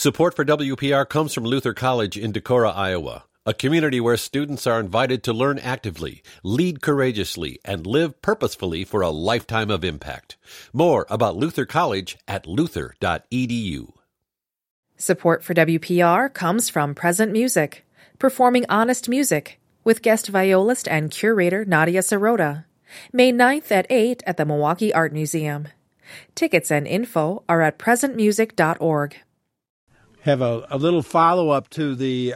Support for WPR comes from Luther College in Decorah, Iowa, a community where students are invited to learn actively, lead courageously, and live purposefully for a lifetime of impact. More about Luther College at luther.edu. Support for WPR comes from Present Music, performing honest music, with guest violist and curator Nadia Sirota. May 9th at 8 at the Milwaukee Art Museum. Tickets and info are at presentmusic.org. Have a little follow-up to the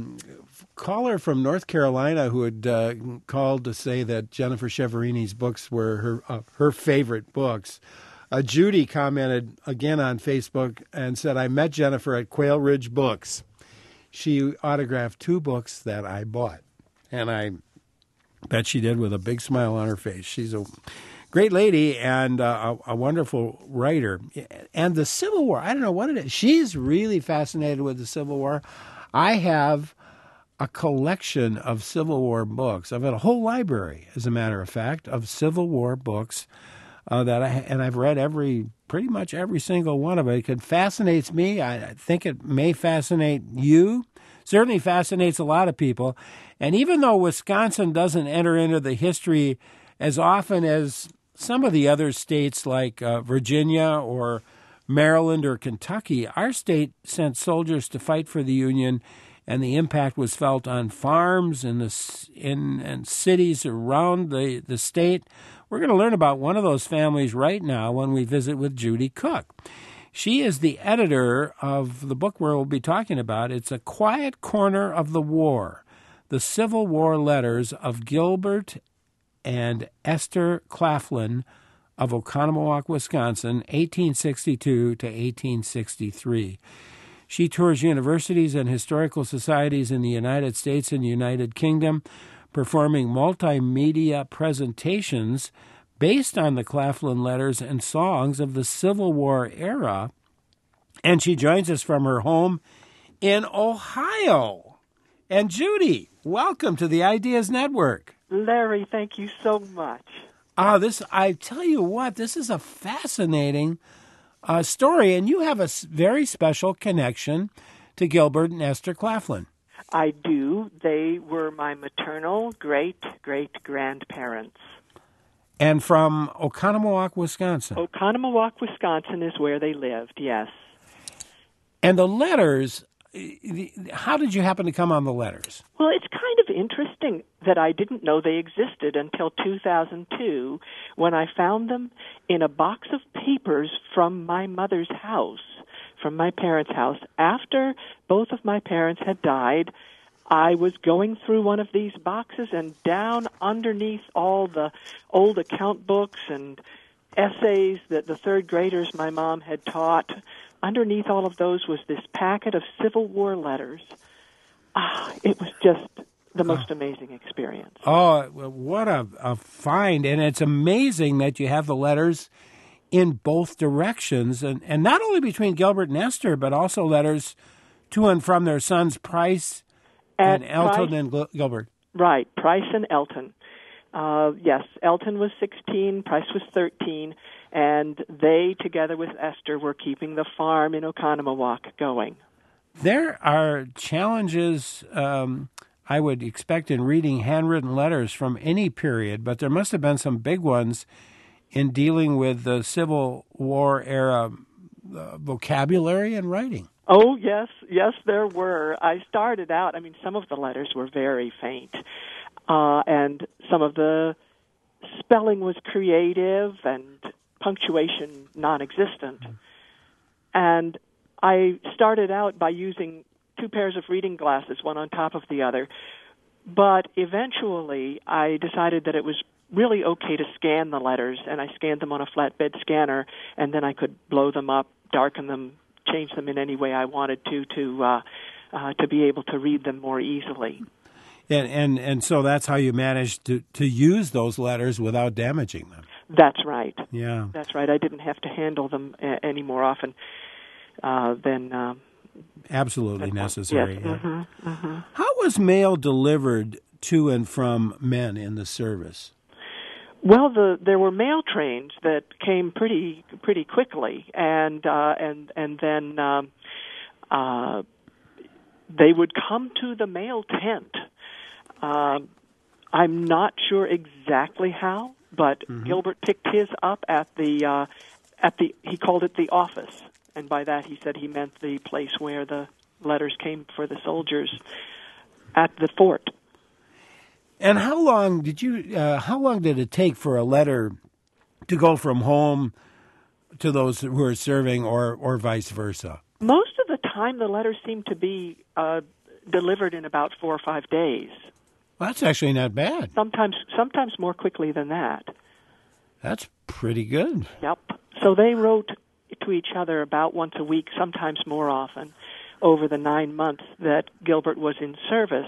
caller from North Carolina who had called to say that Jennifer Cheverini's books were her favorite books. Judy commented again on Facebook and said, I met Jennifer at Quail Ridge Books. She autographed 2 books that I bought, and I bet she did with a big smile on her face. She's a great lady and a wonderful writer. And the Civil War, I don't know what it is. She's really fascinated with the Civil War. I have a collection of Civil War books. I've got a whole library, as a matter of fact, of Civil War books and I've read pretty much every single one of it. It fascinates me. I think it may fascinate you. Certainly fascinates a lot of people. And even though Wisconsin doesn't enter into the history as often as some of the other states like Virginia or Maryland or Kentucky, our state sent soldiers to fight for the Union, and the impact was felt on farms and in cities around the state. We're going to learn about one of those families right now when we visit with Judy Cook. She is the editor of the book we'll be talking about. It's A Quiet Corner of the War, The Civil War Letters of Gilbert and Esther Claflin of Oconomowoc, Wisconsin, 1862 to 1863. She tours universities and historical societies in the United States and United Kingdom, performing multimedia presentations based on the Claflin letters and songs of the Civil War era. And she joins us from her home in Ohio. And Judy, welcome to the Ideas Network. Larry, thank you so much. I tell you what, this is a fascinating story, and you have a very special connection to Gilbert and Esther Claflin. I do. They were my maternal great-great-grandparents. And from Oconomowoc, Wisconsin. Oconomowoc, Wisconsin is where they lived, yes. And the letters, how did you happen to come on the letters? Well, it's kind of interesting that I didn't know they existed until 2002 when I found them in a box of papers from my mother's house, from my parents' house. After both of my parents had died, I was going through one of these boxes, and down underneath all the old account books and essays that the third graders my mom had taught, underneath all of those was this packet of Civil War letters. It was just the most amazing experience. Oh, what a find. And it's amazing that you have the letters in both directions, and not only between Gilbert and Esther, but also letters to and from their sons, Price and Elton and Gilbert. Right, Price and Elton. Yes, Elton was 16, Price was 13, and they, together with Esther, were keeping the farm in Oconomowoc going. There are challenges I would expect in reading handwritten letters from any period, but there must have been some big ones in dealing with the Civil War era vocabulary and writing. Oh, yes, there were. I started out, some of the letters were very faint, and some of the spelling was creative and punctuation non-existent. And I started out by using 2 pairs of reading glasses, one on top of the other. But eventually I decided that it was really okay to scan the letters, and I scanned them on a flatbed scanner, and then I could blow them up, darken them, change them in any way I wanted to be able to read them more easily. And so that's how you managed to use those letters without damaging them. That's right. Yeah. That's right. I didn't have to handle them any more often than... absolutely necessary. Yes. Yeah. Mm-hmm. Mm-hmm. How was mail delivered to and from men in the service? Well, there were mail trains that came pretty quickly, and then they would come to the mail tent. I'm not sure exactly how, but Gilbert picked his up at the he called it the office, and by that he said he meant the place where the letters came for the soldiers at the fort. And how long did it take for a letter to go from home to those who are serving, or vice versa? Most of the time, the letters seem to be delivered in about 4 or 5 days. Well, that's actually not bad. Sometimes more quickly than that. That's pretty good. Yep. So they wrote to each other about once a week, sometimes more often, over the 9 months that Gilbert was in service.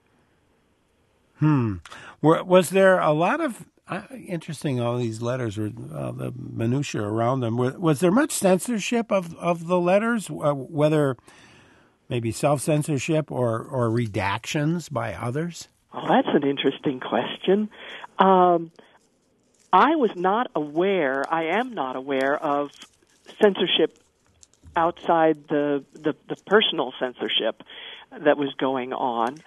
Was there a lot of interesting? All these letters were the minutia around them. Was there much censorship of the letters, whether maybe self-censorship or redactions by others? Oh, that's an interesting question. I am not aware of censorship outside the personal censorship that was going on.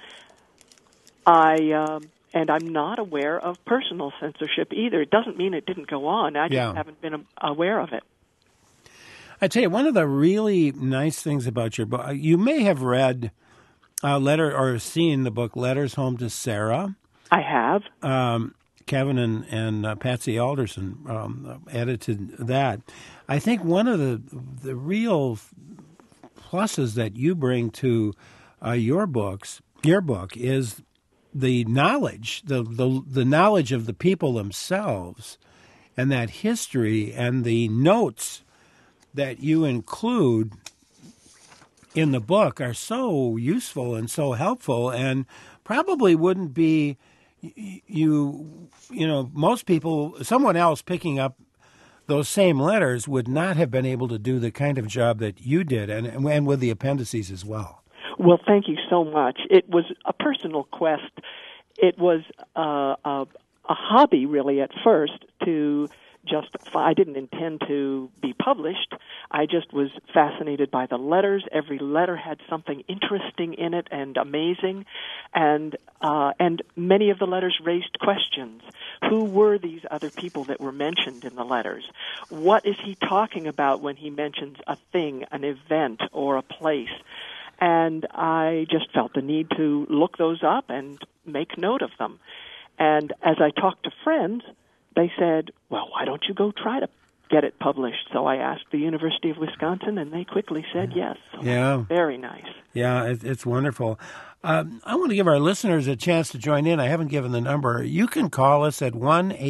And I'm not aware of personal censorship either. It doesn't mean it didn't go on. I just haven't been aware of it. I tell you, one of the really nice things about your book, you may have read a letter or seen the book Letters Home to Sarah. I have. Kevin and Patsy Alderson edited that. I think one of the real pluses that you bring to your book is the knowledge, the knowledge of the people themselves, and that history and the notes that you include in the book are so useful and so helpful, and probably wouldn't be most people, someone else picking up those same letters would not have been able to do the kind of job that you did, and with the appendices as well. Well, thank you so much. It was a personal quest. It was a hobby, really, at first, to I didn't intend to be published. I just was fascinated by the letters. Every letter had something interesting in it and amazing, and many of the letters raised questions. Who were these other people that were mentioned in the letters? What is he talking about when he mentions a thing, an event, or a place? And I just felt the need to look those up and make note of them. And as I talked to friends, they said, well, why don't you go try to get it published? So I asked the University of Wisconsin, and they quickly said yes. So yeah. Very nice. Yeah, it's wonderful. I want to give our listeners a chance to join in. I haven't given the number. You can call us at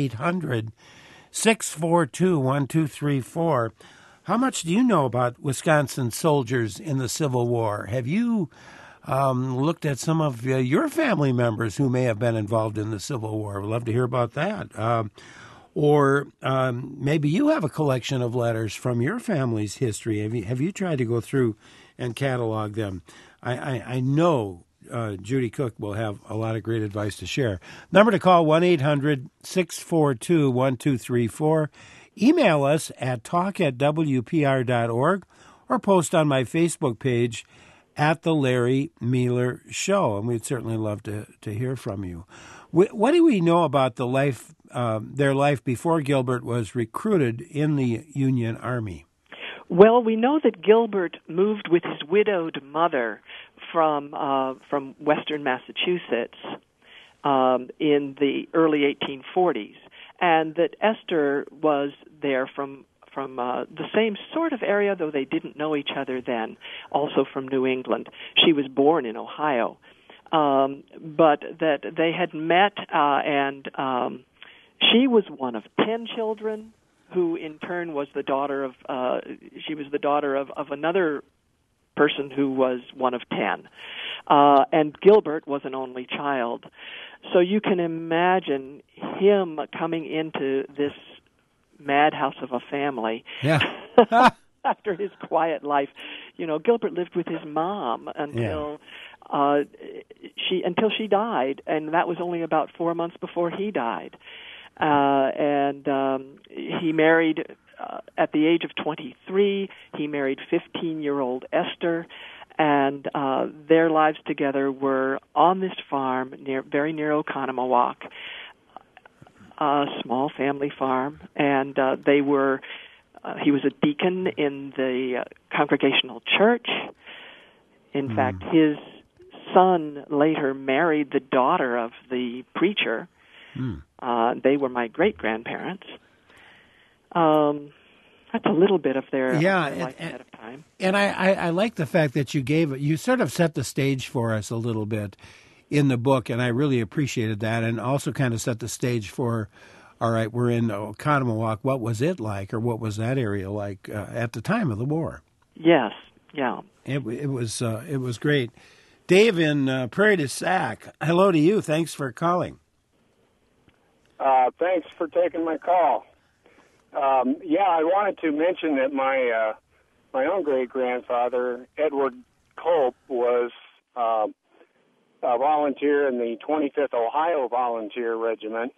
1-800-642-1234. How much do you know about Wisconsin soldiers in the Civil War? Have you looked at some of your family members who may have been involved in the Civil War? We'd love to hear about that. Or maybe you have a collection of letters from your family's history. Have you tried to go through and catalog them? I know Judy Cook will have a lot of great advice to share. Number to call, 1-800-642-1234. Email us at talk@wpr.org or post on my Facebook page at The Larry Mueller Show. And we'd certainly love to hear from you. What do we know about their life before Gilbert was recruited in the Union Army? Well, we know that Gilbert moved with his widowed mother from western Massachusetts in the early 1840s, and that Esther was there from the same sort of area, though they didn't know each other then, also from New England. She was born in Ohio, but that they had met, and she was one of 10 children, who in turn was the daughter of another person who was one of 10. And Gilbert was an only child. So you can imagine him coming into this madhouse of a family. Yeah. After his quiet life. Gilbert lived with his mom until she died, and that was only about 4 months before he died. And he married at the age of 23. He married 15-year-old Esther, And their lives together were on this farm very near Oconomowoc, a small family farm, and they were. He was a deacon in the Congregational Church. In fact, his son later married the daughter of the preacher. They were my great-grandparents. That's a little bit of their life ahead of time. And I like the fact that you sort of set the stage for us a little bit in the book, and I really appreciated that, and also kind of set the stage for, all right, we're in Oconomowoc. What was it like, or what was that area like at the time of the war? Yes, yeah. It was great. Dave in Prairie du Sac, hello to you. Thanks for calling. Thanks for taking my call. I wanted to mention that my own great-grandfather, Edward Culp, was a volunteer in the 25th Ohio Volunteer Regiment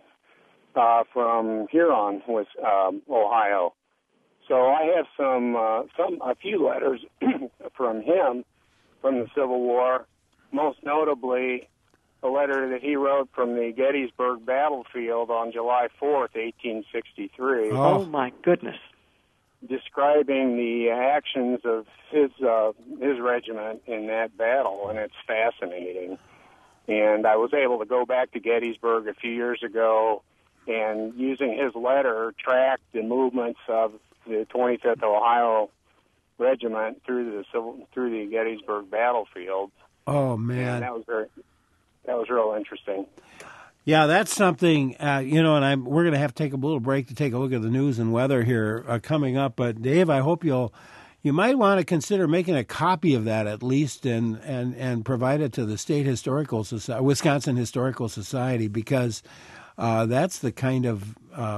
from Huron, Ohio. So I have a few letters from him from the Civil War, most notably a letter that he wrote from the Gettysburg battlefield on July 4th, 1863. Oh my goodness. Describing the actions of his regiment in that battle, and it's fascinating. And I was able to go back to Gettysburg a few years ago and, using his letter, track the movements of the 25th Ohio Regiment through the Gettysburg battlefield. Oh man, and that was real interesting. Yeah, that's something, and we're going to have to take a little break to take a look at the news and weather here coming up. But Dave, I hope you might want to consider making a copy of that at least and provide it to the State Historical Society, Wisconsin Historical Society, because that's the kind of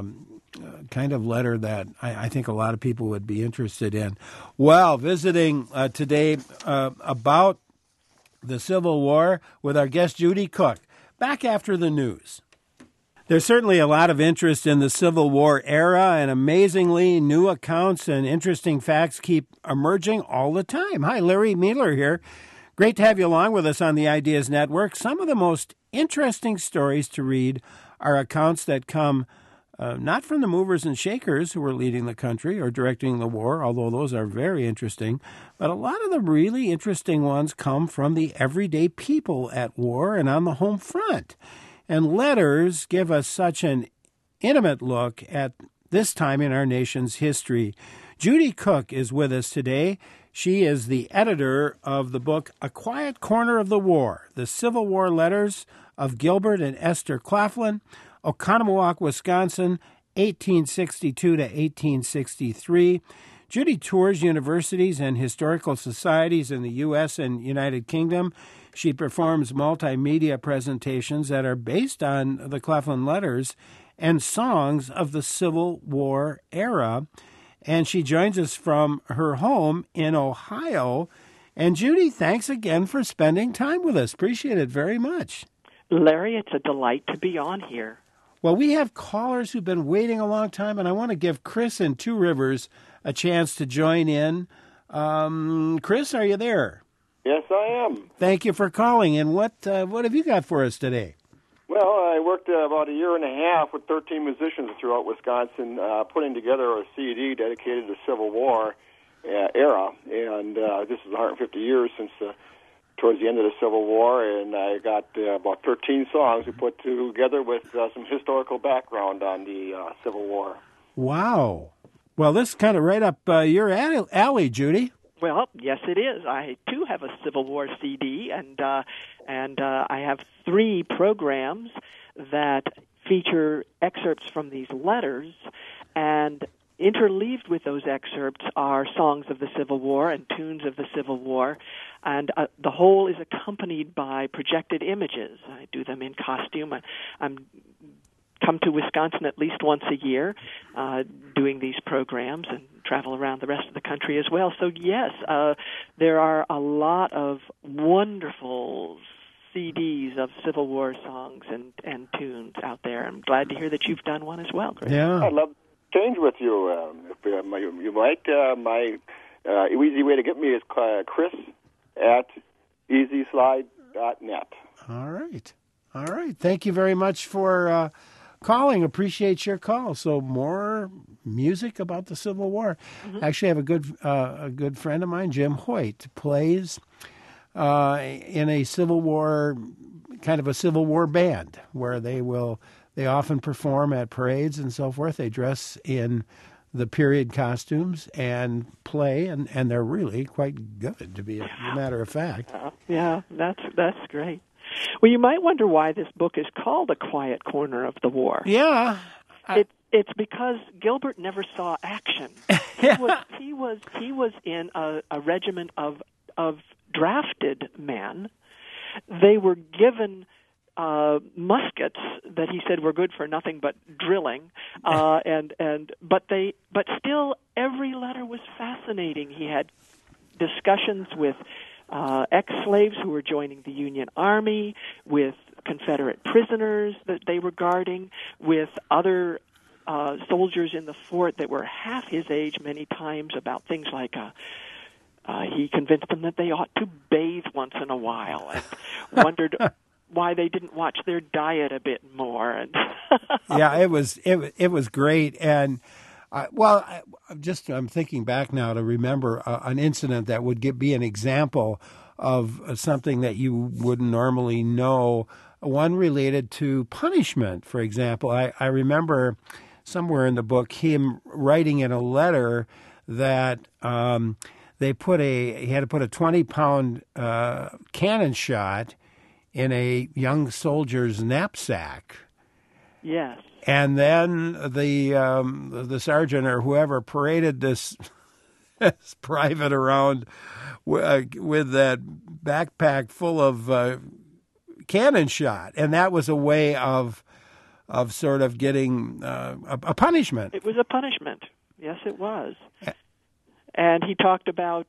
letter that I think a lot of people would be interested in. Well, visiting today about the Civil War with our guest Judy Cook. Back after the news. There's certainly a lot of interest in the Civil War era, and amazingly, new accounts and interesting facts keep emerging all the time. Hi, Larry Meadler here. Great to have you along with us on the Ideas Network. Some of the most interesting stories to read are accounts that come not from the movers and shakers who were leading the country or directing the war, although those are very interesting, but a lot of the really interesting ones come from the everyday people at war and on the home front. And letters give us such an intimate look at this time in our nation's history. Judy Cook is with us today. She is the editor of the book A Quiet Corner of the War, The Civil War Letters of Gilbert and Esther Claflin, Oconomowoc, Wisconsin, 1862 to 1863. Judy tours universities and historical societies in the U.S. and United Kingdom. She performs multimedia presentations that are based on the Claflin letters and songs of the Civil War era. And she joins us from her home in Ohio. And Judy, thanks again for spending time with us. Appreciate it very much. Larry, it's a delight to be on here. Well, we have callers who've been waiting a long time, and I want to give Chris in Two Rivers a chance to join in. Chris, are you there? Yes, I am. Thank you for calling. And what have you got for us today? Well, I worked about a year and a half with 13 musicians throughout Wisconsin, putting together a CD dedicated to the Civil War era. And this is 150 years since towards the end of the Civil War, and I got about 13 songs we put together with some historical background on the Civil War. Wow. Well, this is kind of right up your alley, Judy. Well, yes, it is. I, too, have a Civil War CD, and I have 3 programs that feature excerpts from these letters, and interleaved with those excerpts are songs of the Civil War and tunes of the Civil War, and the whole is accompanied by projected images. I do them in costume. I'm come to Wisconsin at least once a year doing these programs and travel around the rest of the country as well. So, yes, there are a lot of wonderful CDs of Civil War songs and tunes out there. I'm glad to hear that you've done one as well, Chris. Yeah. I'd love to change with you. If you might. My easy way to get me is Chris at easyslide.net. All right. Thank you very much for calling. Appreciate your call. So more music about the Civil War. Mm-hmm. Actually, I have a good friend of mine, Jim Hoyt, plays in a Civil War, kind of a Civil War band, where they often perform at parades and so forth. They dress in the period costumes and play, and they're really quite good, to be a matter of fact. Yeah, that's great. Well, you might wonder why this book is called A Quiet Corner of the War. Yeah. It's because Gilbert never saw action. He was in a regiment of drafted men. They were given muskets that he said were good for nothing but drilling, but still every letter was fascinating. He had discussions with ex-slaves who were joining the Union Army, with Confederate prisoners that they were guarding, with other soldiers in the fort that were half his age many times, about things like he convinced them that they ought to bathe once in a while, and wondered why they didn't watch their diet a bit more. And yeah, it was great. And I'm thinking back now to remember an incident that would be an example of something that you wouldn't normally know. One related to punishment, for example. I remember somewhere in the book him writing in a letter that he had to put a 20-pound cannon shot in a young soldier's knapsack. Yes. And then the sergeant or whoever paraded this private around with that backpack full of cannon shot, and that was a way of sort of getting a punishment. It was a punishment. Yes, it was. And he talked about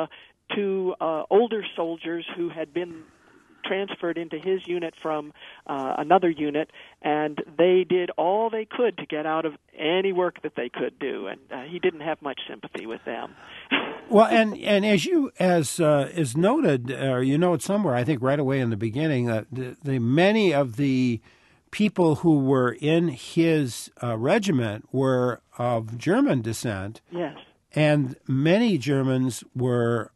two older soldiers who had been transferred into his unit from another unit, and they did all they could to get out of any work that they could do, and he didn't have much sympathy with them. Well, and as is noted, or you note somewhere, I think right away in the beginning, that the many of the people who were in his regiment were of German descent. Yes. And many Germans were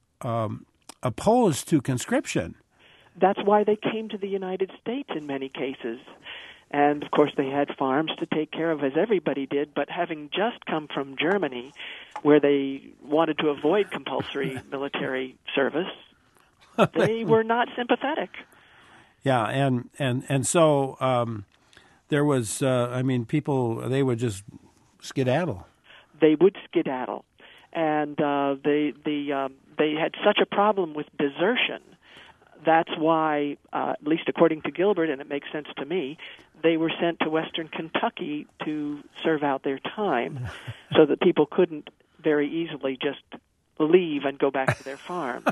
opposed to conscription. That's why they came to the United States in many cases. And, of course, they had farms to take care of, as everybody did, but having just come from Germany, where they wanted to avoid compulsory military service, they were not sympathetic. Yeah, and so there was, people, they would just skedaddle. They would skedaddle. And they had such a problem with desertion. That's why, at least according to Gilbert, and it makes sense to me, they were sent to Western Kentucky to serve out their time so that people couldn't very easily just leave and go back to their farms.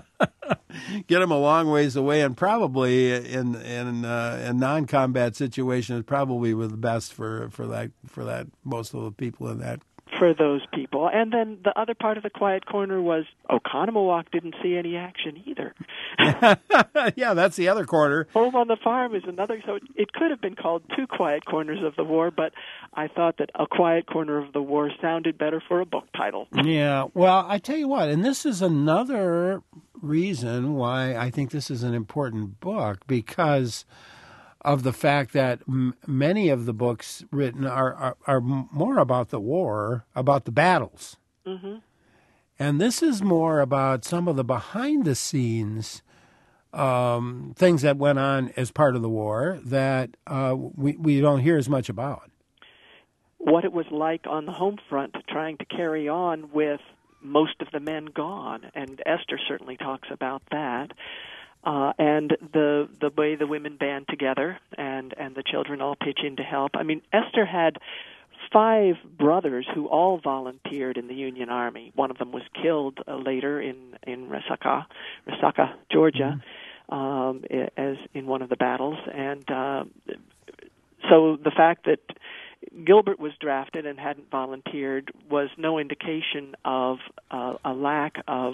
Get them a long ways away, and probably in non-combat situations, probably were the best for that most of the people in that. For those people. And then the other part of the Quiet Corner was Oconomowoc didn't see any action either. Yeah, that's the other corner. Home on the Farm is another, so it could have been called Two Quiet Corners of the War, but I thought that A Quiet Corner of the War sounded better for a book title. Yeah, well, I tell you what, and this is another reason why I think this is an important book, because of the fact that many of the books written are more about the war, about the battles. Mm-hmm. And this is more about some of the behind-the-scenes things that went on as part of the war that we don't hear as much about. What it was like on the home front trying to carry on with most of the men gone, and Esther certainly talks about that. And the way the women band together and the children all pitch in to help. I mean, Esther had 5 brothers who all volunteered in the Union Army. One of them was killed later in Resaca, Georgia, as in one of the battles. And so the fact that Gilbert was drafted and hadn't volunteered was no indication of a lack of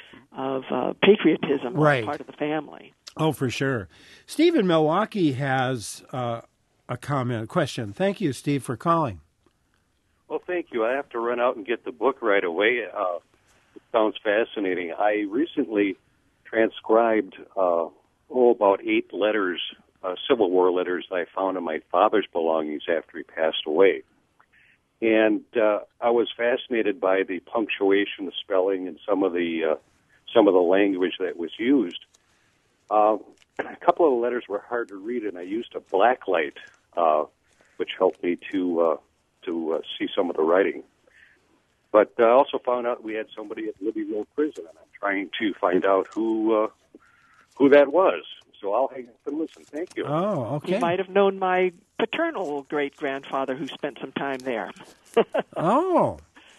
patriotism on the part of the family. Oh, for sure. Steve in Milwaukee has a question. Thank you, Steve, for calling. Well, thank you. I have to run out and get the book right away. It sounds fascinating. I recently transcribed about 8 letters, Civil War letters I found in my father's belongings after he passed away. And I was fascinated by the punctuation, the spelling, and some of the language that was used. A couple of the letters were hard to read, and I used a black light, which helped me to see some of the writing. But I also found out we had somebody at Libby Road Prison, and I'm trying to find out who that was. So I'll hang up and listen. Thank you. Oh, okay. You might have known my paternal great-grandfather who spent some time there. Oh.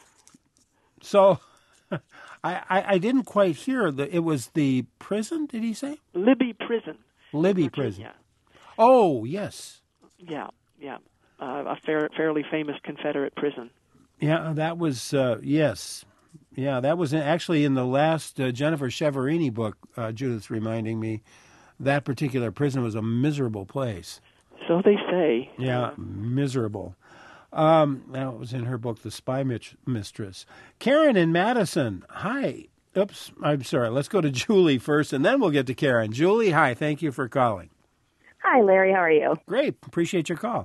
So I didn't quite hear. It was the prison, did he say? Libby Prison. Libby Prison. Oh, yes. Yeah. A fairly famous Confederate prison. Yeah, that was, yes. Yeah, that was actually in the last Jennifer Cheverini book, Judith's reminding me. That particular prison was a miserable place. So they say. Yeah, miserable. That was in her book, The Spy Mistress. Karen in Madison, hi. Oops, I'm sorry. Let's go to Julie first, and then we'll get to Karen. Julie, hi. Thank you for calling. Hi, Larry. How are you? Great. Appreciate your call.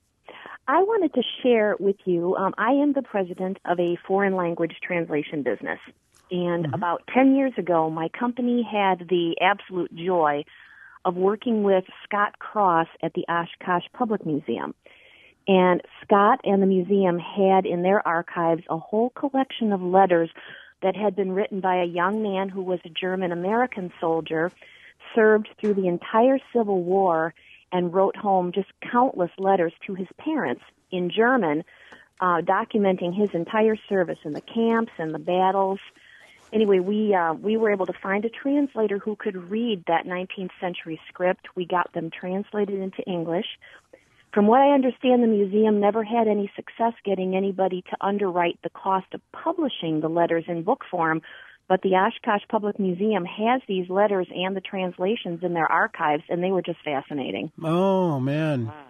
I wanted to share with you, I am the president of a foreign language translation business. And about 10 years ago, my company had the absolute joy of working with Scott Cross at the Oshkosh Public Museum. And Scott and the museum had in their archives a whole collection of letters that had been written by a young man who was a German-American soldier, served through the entire Civil War, and wrote home just countless letters to his parents in German, documenting his entire service in the camps and the battles. Anyway, we were able to find a translator who could read that 19th century script. We got them translated into English. From what I understand, the museum never had any success getting anybody to underwrite the cost of publishing the letters in book form, but the Oshkosh Public Museum has these letters and the translations in their archives, and they were just fascinating. Oh, man. Wow.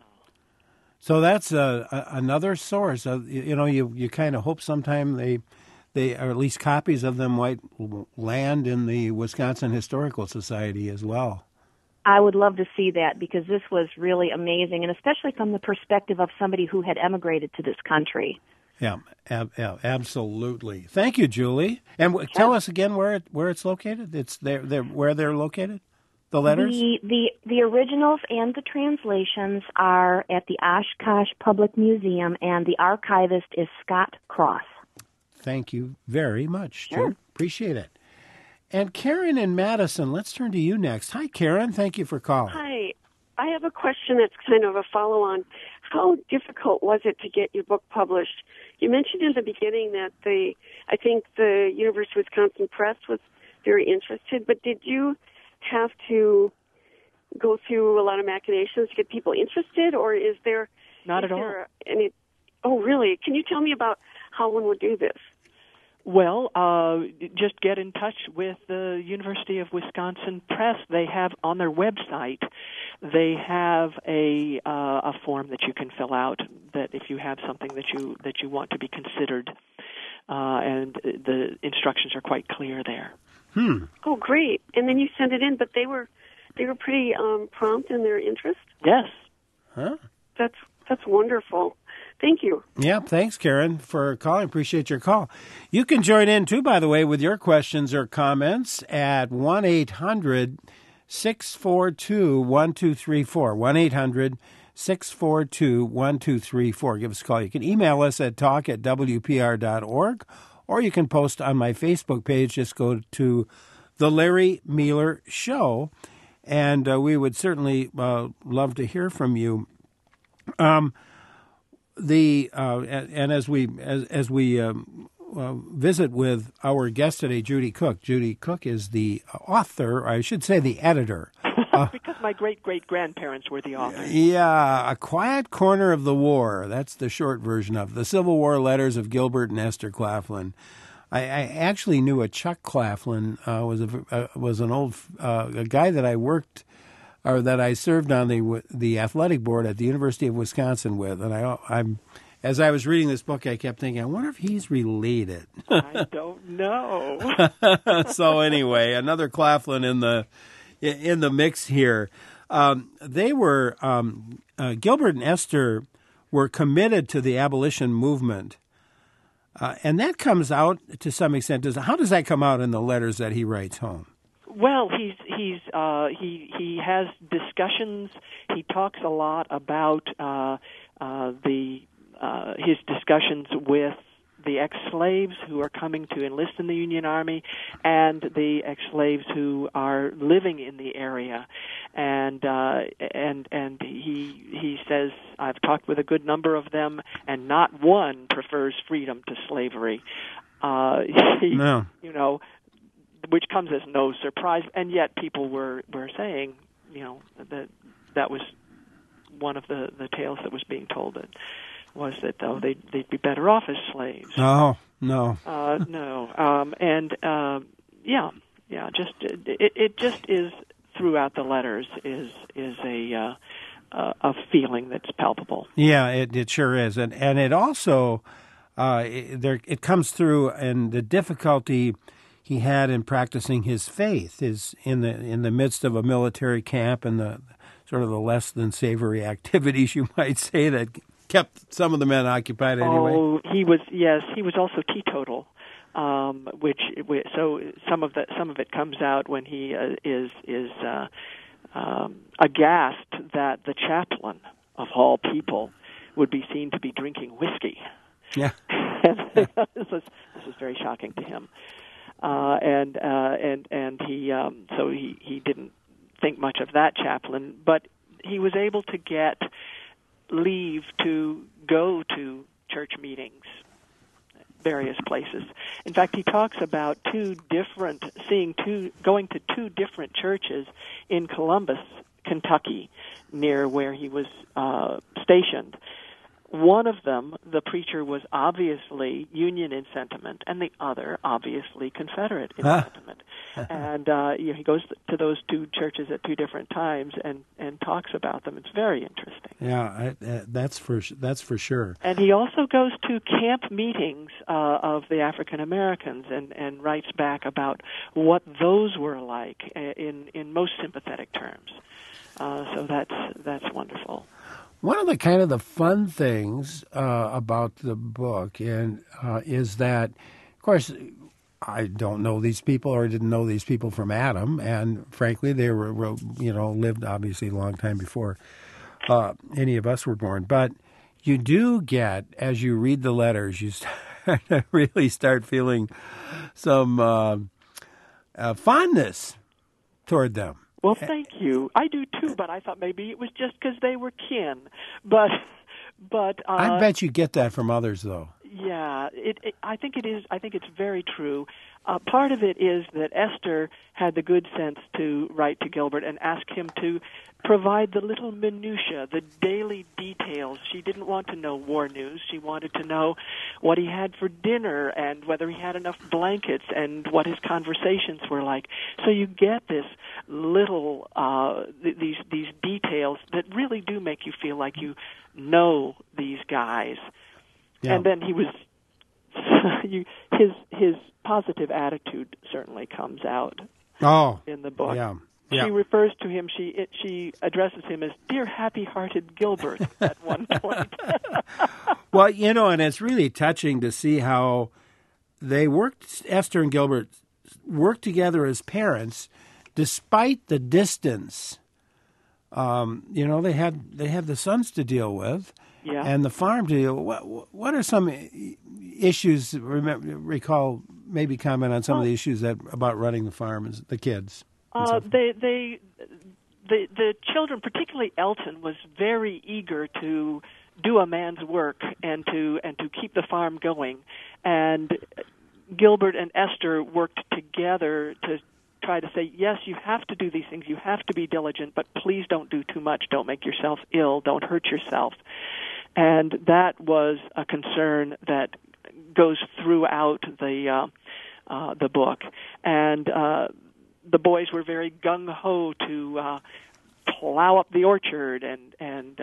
So that's another source. You kind of hope sometime they, or at least copies of them, might land in the Wisconsin Historical Society as well. I would love to see that, because this was really amazing, and especially from the perspective of somebody who had emigrated to this country. Yeah, absolutely. Thank you, Julie. And tell us again where it's located. It's where they're located. The letters. The originals and the translations are at the Oshkosh Public Museum, and the archivist is Scott Cross. Thank you very much. Sure. Appreciate it. And Karen in Madison, let's turn to you next. Hi, Karen. Thank you for calling. Hi. I have a question that's kind of a follow-on. How difficult was it to get your book published? You mentioned in the beginning that I think the University of Wisconsin Press was very interested, but did you have to go through a lot of machinations to get people interested, or is there... Not at all. Oh, really? Can you tell me about how one would do this? Well, just get in touch with the University of Wisconsin Press. They have on their website, they have a form that you can fill out that if you have something that you want to be considered, and the instructions are quite clear there. Oh, great! And then you send it in, but they were pretty prompt in their interest. Yes. Huh? That's wonderful. Thank you. Yeah, thanks, Karen, for calling. Appreciate your call. You can join in, too, by the way, with your questions or comments at 1-800-642-1234. 1-800-642-1234. Give us a call. You can email us at talk@wpr.org, or you can post on my Facebook page. Just go to The Larry Mueller Show, and we would certainly love to hear from you. And as we visit with our guest today, Judy Cook. Judy Cook is the author, or I should say the editor, Because my great-great-grandparents were the authors. Yeah, A Quiet Corner of the War. That's the short version of The Civil War Letters of Gilbert and Esther Claflin. I actually knew a Chuck Claflin was an old a guy that I worked or that I served on the athletic board at the University of Wisconsin with, and I'm as I was reading this book, I kept thinking, I wonder if he's related. I don't know. So anyway, another Claflin in the mix here. They were Gilbert and Esther were committed to the abolition movement. And that comes out to some extent. How does that come out in the letters that he writes home? Well, he has discussions. He talks a lot about his discussions with the ex-slaves who are coming to enlist in the Union Army and the ex-slaves who are living in the area. And he says, I've talked with a good number of them, and not one prefers freedom to slavery. No. You know, which comes as no surprise, and yet people were saying, you know, that was one of the tales that was being told. Was that they'd be better off as slaves? Oh, no. No. It just is throughout the letters is a feeling that's palpable. Yeah, it sure is, and it also it comes through in the difficulty he had in practicing his faith is in the midst of a military camp and the sort of the less than savory activities, you might say, that kept some of the men occupied anyway. Oh, he was also teetotal, so some of it comes out when he is aghast that the chaplain of all people would be seen to be drinking whiskey. Yeah, this was very shocking to him, and he didn't think much of that chaplain, but he was able to get leave to go to church meetings, various places. In fact, he talks about going to two different churches in Columbus, Kentucky, near where he was stationed. One of them, the preacher was obviously Union in sentiment, and the other, obviously, Confederate in sentiment. And he goes to those two churches at two different times and talks about them. It's very interesting. Yeah, that's for sure. And he also goes to camp meetings of the African Americans and writes back about what those were like in most sympathetic terms. So that's wonderful. One of the kind of the fun things about the book is that, of course, I don't know these people or didn't know these people from Adam, and frankly, they were lived obviously a long time before any of us were born. But you do get, as you read the letters, you really start feeling some fondness toward them. Well, thank you. I do too, but I thought maybe it was just because they were kin. But I bet you get that from others, though. Yeah, I think it is. I think it's very true. Part of it is that Esther had the good sense to write to Gilbert and ask him to provide the little minutia, the daily details. She didn't want to know war news. She wanted to know what he had for dinner and whether he had enough blankets and what his conversations were like. So you get this little these details that really do make you feel like you know these guys. Yeah. And then he was his positive attitude certainly comes out in the book. Yeah. Yeah. She refers to him, she addresses him as dear happy-hearted Gilbert at one point. Well, and it's really touching to see how they Esther and Gilbert worked together as parents despite the distance. They had the sons to deal with. Yeah. And the farm to deal. What are some issues? Recall, maybe comment on some of the issues about running the farm as the kids. The children, particularly Elton, was very eager to do a man's work and to keep the farm going. And Gilbert and Esther worked together try to say, yes, you have to do these things, you have to be diligent, but please don't do too much, don't make yourself ill, don't hurt yourself. And that was a concern that goes throughout the book. And the boys were very gung-ho to plow up the orchard and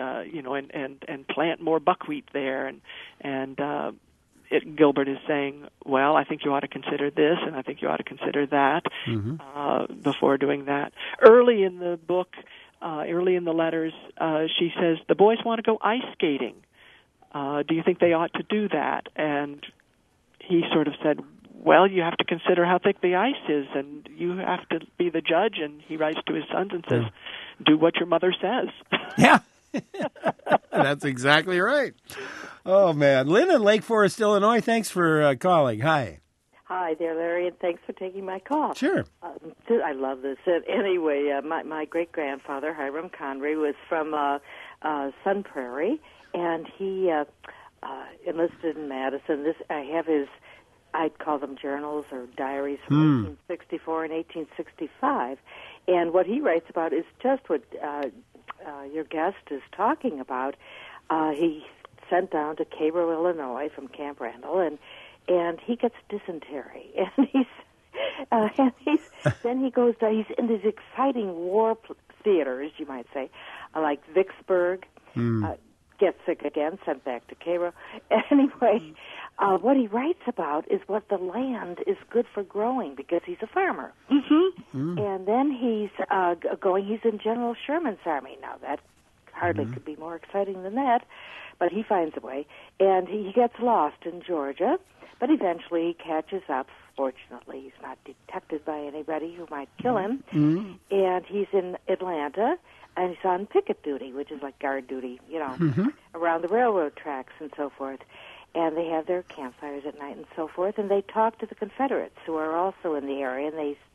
plant more buckwheat there, and Gilbert is saying, well, I think you ought to consider this, and I think you ought to consider that before doing that. Early in the book, early in the letters, she says, the boys want to go ice skating. Do you think they ought to do that? And he sort of said, well, you have to consider how thick the ice is, and you have to be the judge. And he writes to his sons and says, do what your mother says. Yeah, that's exactly right. Oh, man. Lynn in Lake Forest, Illinois, thanks for calling. Hi. Hi there, Larry, and thanks for taking my call. Sure. I love this. Anyway, my great-grandfather, Hiram Conry, was from Sun Prairie, and he enlisted in Madison. I have his, I'd call them journals or diaries from 1864 and 1865. And what he writes about is just what your guest is talking about. He sent down to Cairo, Illinois from Camp Randall, and he gets dysentery. And then he goes down, he's in these exciting war theaters, you might say, like Vicksburg, gets sick again, sent back to Cairo. Anyway, what he writes about is what the land is good for growing because he's a farmer. And then he's he's in General Sherman's army. Now, that hardly could be more exciting than that, but he finds a way. And he gets lost in Georgia, but eventually he catches up. Fortunately, he's not detected by anybody who might kill him. And he's in Atlanta, and he's on picket duty, which is like guard duty, around the railroad tracks and so forth. And they have their campfires at night and so forth, and they talk to the Confederates who are also in the area, and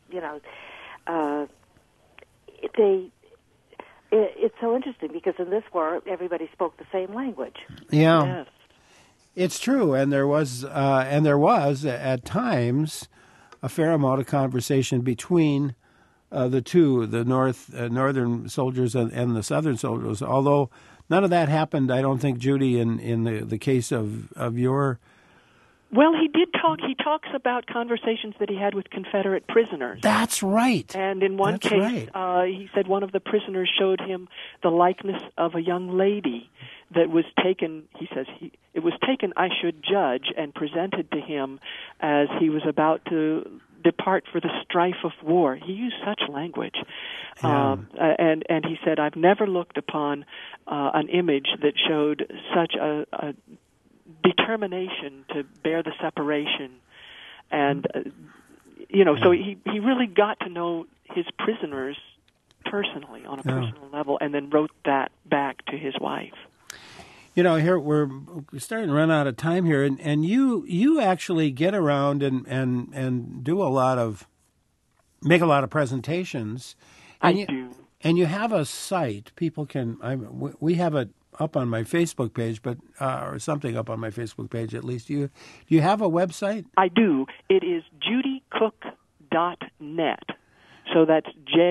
it's so interesting because in this war, everybody spoke the same language. Yeah. Yes. It's true, and there was at times a fair amount of conversation between the two, the northern soldiers and the southern soldiers. Although none of that happened, I don't think, Judy, in the case of your. Well, he did talk. He talks about conversations that he had with Confederate prisoners. That's right. And in one case, he said one of the prisoners showed him the likeness of a young lady that was taken. He says it was taken, I should judge, and presented to him as he was about to depart for the strife of war. He used such language. And he said, I've never looked upon an image that showed such a determination to bear the separation. And, so he really got to know his prisoners personally, on a personal level, and then wrote that back to his wife. Here we're starting to run out of time here, and you actually get around and do make a lot of presentations. I do. And you have a site. People can. We have it up on my Facebook page, but or something up on my Facebook page at least. Do you have a website? I do. It is judycook.net. So that's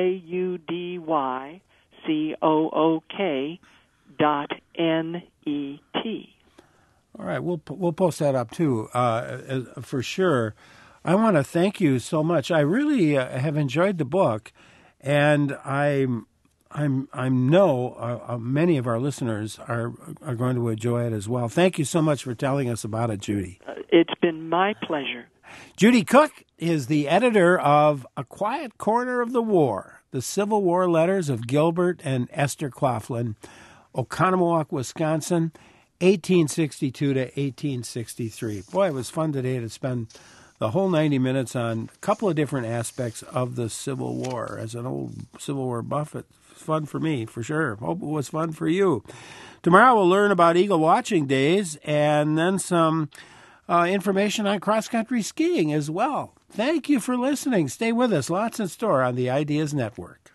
JUDYCOOK.net. All right, we'll post that up too, for sure. I want to thank you so much. I really have enjoyed the book, and I know many of our listeners are going to enjoy it as well. Thank you so much for telling us about it, Judy. It's been my pleasure. Judy Cook is the editor of A Quiet Corner of the War, The Civil War Letters of Gilbert and Esther Claflin, Oconomowoc, Wisconsin, 1862 to 1863. Boy, it was fun today to spend the whole 90 minutes on a couple of different aspects of the Civil War. As an old Civil War buff, it's fun for me, for sure. Hope it was fun for you. Tomorrow we'll learn about Eagle Watching Days and then some information on cross-country skiing as well. Thank you for listening. Stay with us. Lots in store on the Ideas Network.